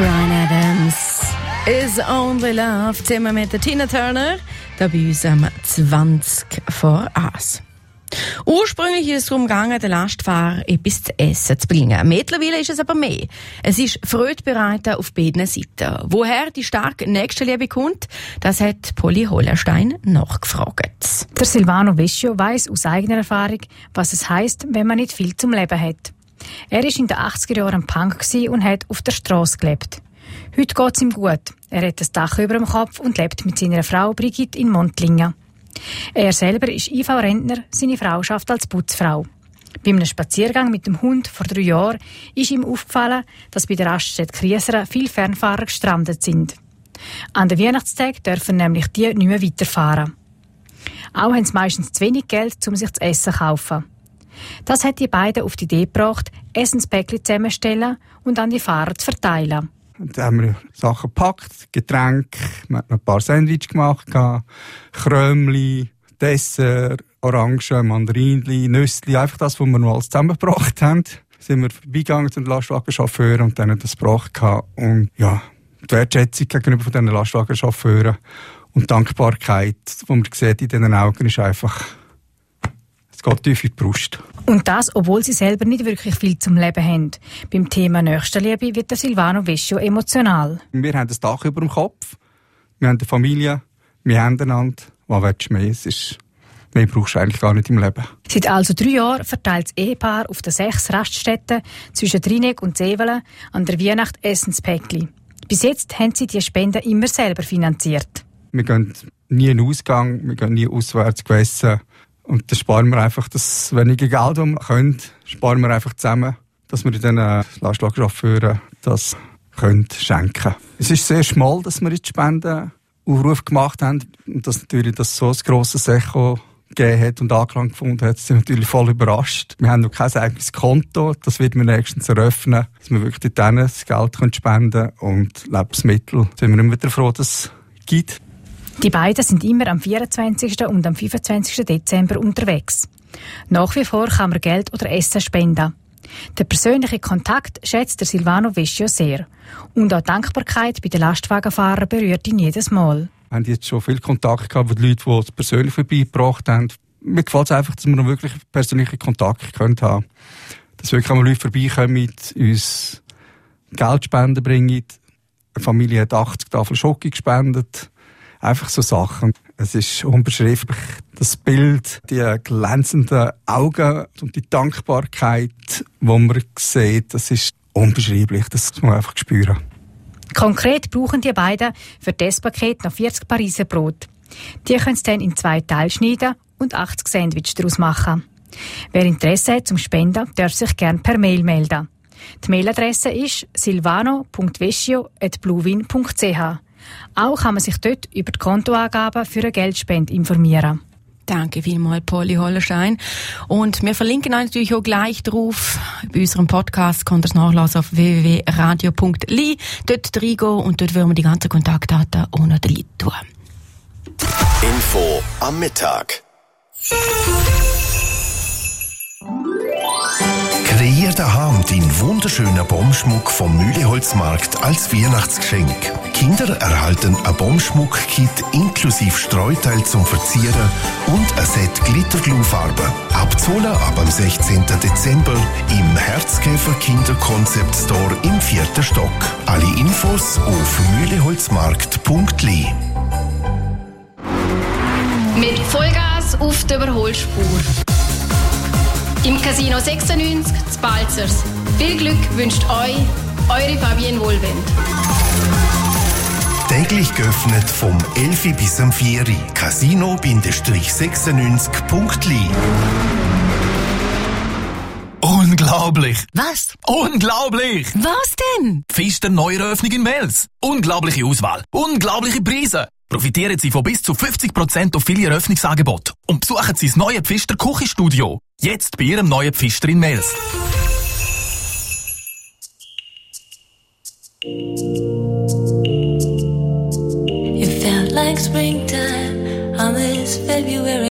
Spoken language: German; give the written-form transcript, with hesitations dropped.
Bryan Adams is Only Love, zusammen mit der Tina Turner, da bei uns am 20 vor 1. Ursprünglich ist es darum gegangen, den Lastfahrer etwas zu essen zu bringen. Mittlerweile ist es aber mehr. Es ist Freude auf beiden Seiten. Woher die starke Nächstenliebe kommt, das hat Polly Hollenstein nachgefragt. Der Silvano Vescio weiss aus eigener Erfahrung, was es heisst, wenn man nicht viel zum Leben hat. Er war in den 80er Jahren ein Punk und hat auf der Strasse gelebt. Heute geht es ihm gut. Er hat ein Dach über dem Kopf und lebt mit seiner Frau Brigitte in Montlingen. Er selber ist IV-Rentner, seine Frau arbeitet als Putzfrau. Bei einem Spaziergang mit dem Hund vor 3 Jahren ist ihm aufgefallen, dass bei der Raststätte Kriesera viele Fernfahrer gestrandet sind. An den Weihnachtstagen dürfen nämlich die nicht mehr weiterfahren. Auch haben sie meistens zu wenig Geld, um sich zu essen zu kaufen. Das hat die beiden auf die Idee gebracht, Essenspäckchen zusammenzustellen und an die Fahrer zu verteilen. Da haben wir Sachen gepackt, Getränke, wir haben noch ein paar Sandwich gemacht, Krömli, Dessert, Orangen, Mandarinli, Nüssli, einfach das, was wir noch alles zusammengebracht haben. Sind wir vorbeigegangen zu den Lastwagenchauffeuren und denen das gebracht. Und ja, die Wertschätzung gegenüber diesen Lastwagenchauffeuren und die Dankbarkeit, die man sieht in diesen Augen, ist einfach, es geht tief in die Brust. Und das, obwohl sie selber nicht wirklich viel zum Leben haben. Beim Thema Nächstenliebe wird der Silvano Vescio emotional. Wir haben das Dach über dem Kopf, wir haben eine Familie, wir haben einander. Was willst du mehr? Mehr brauchst du eigentlich gar nicht im Leben. Seit also 3 Jahren verteilt das Ehepaar auf den 6 Raststätten zwischen Trineck und Sevelen an der Weihnacht Essenspäckchen. Bis jetzt haben sie die Spenden immer selber finanziert. Wir gehen nie in den Ausgang, wir gehen nie auswärts essen. Und dann sparen wir einfach das wenige Geld, das wir können, sparen wir einfach zusammen, dass wir den Lastwagenchauffeuren das schenken können. Es ist sehr schmal, dass wir jetzt Spendenaufruf gemacht haben. Und dass natürlich das so ein grosses Echo gegeben hat und Anklang gefunden hat, sind wir natürlich voll überrascht. Wir haben noch kein eigenes Konto, das wird wir nächstens eröffnen, dass wir wirklich dort das Geld spenden können und Lebensmittel. Da sind wir immer wieder froh, dass es gibt. Die beiden sind immer am 24. und am 25. Dezember unterwegs. Nach wie vor kann man Geld oder Essen spenden. Der persönliche Kontakt schätzt der Silvano Vescio sehr. Und auch Dankbarkeit bei den Lastwagenfahrern berührt ihn jedes Mal. Wir haben jetzt schon viel Kontakt gehabt mit Leuten, die es persönlich vorbeigebracht haben. Mir gefällt es einfach, dass wir noch wirklich persönlichen Kontakt haben können. Dass wirklich Leute vorbeikommen, uns Geld spenden bringen. Eine Familie hat 80 Tafeln Schoki gespendet. Einfach so Sachen. Es ist unbeschreiblich. Das Bild, die glänzenden Augen und die Dankbarkeit, die man sieht, das ist unbeschreiblich. Das muss man einfach spüren. Konkret brauchen die beiden für das Paket noch 40 Pariser Brot. Die können sie dann in 2 Teile schneiden und 80 Sandwich daraus machen. Wer Interesse hat zum Spenden, darf sich gerne per Mail melden. Die Mailadresse ist silvano.vescio@bluewin.ch. Auch kann man sich dort über die Kontoangaben für eine Geldspende informieren. Danke vielmals, Polly Hollenstein. Und wir verlinken euch natürlich auch gleich drauf. Bei unserem Podcast könnt ihr es nachlesen auf www.radio.li. Dort reingehen und dort werden wir die ganzen Kontaktdaten auch noch tun. Info am Mittag. Kreier daheim deinen wunderschönen Baumschmuck vom Mühleholzmarkt als Weihnachtsgeschenk. Kinder erhalten ein Baumschmuck-Kit inklusive Streuteil zum Verzieren und ein Set Glitterglufarben. Abzuholen ab am 16. Dezember im Herzkäfer Kinderkonzept Store im 4. Stock. Alle Infos auf mühleholzmarkt.li. Mit Vollgas auf der Überholspur. Im Casino 96 zu Balzers. Viel Glück wünscht euch eure Fabienne Wohlwend. Täglich geöffnet vom 11 bis am 4. Casino-96.li. Unglaublich! Was? Unglaublich! Was denn? Pfister Neueröffnung in Wels. Unglaubliche Auswahl. Unglaubliche Preise. Profitieren Sie von bis zu 50% auf viele Eröffnungsangebote. Und besuchen Sie das neue Pfister Küchenstudio. Jetzt bei Ihrem neuen Pfister in Wels. It felt like springtime.